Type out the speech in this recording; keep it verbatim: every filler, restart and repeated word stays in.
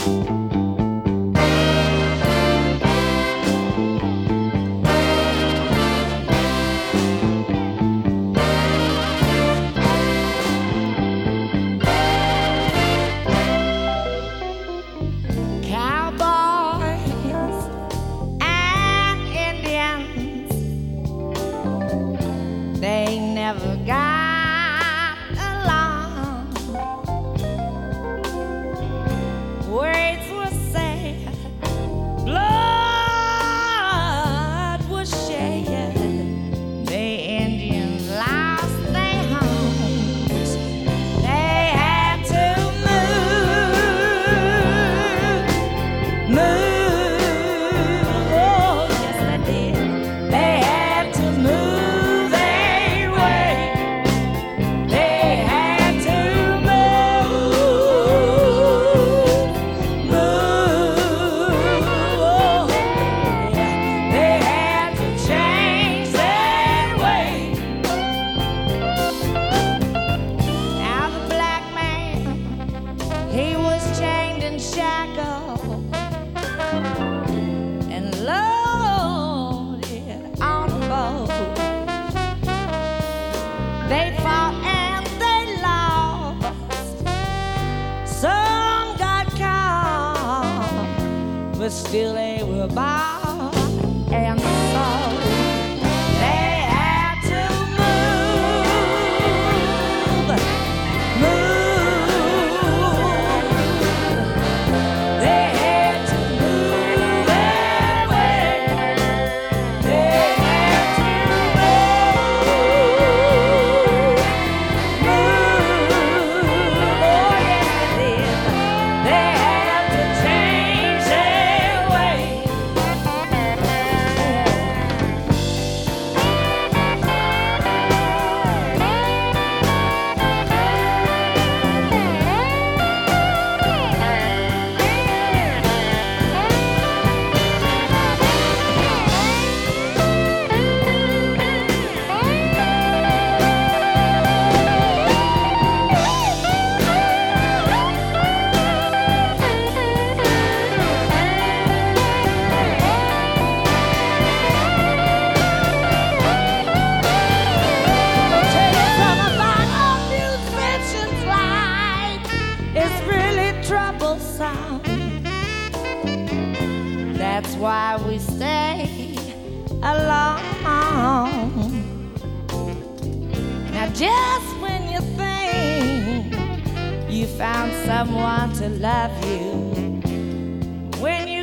They never got along. Words were said, blood was shed. The Indians lost their homes. They had to move, move. Oh, yes, they did. They had to move. He was chained and shackled and loaded on a boat. They fought and they lost. Some got caught, but still they were bought and sold. They had to move, move. Troublesome. That's why we stay alone. Now just when you think you found someone to love you, when you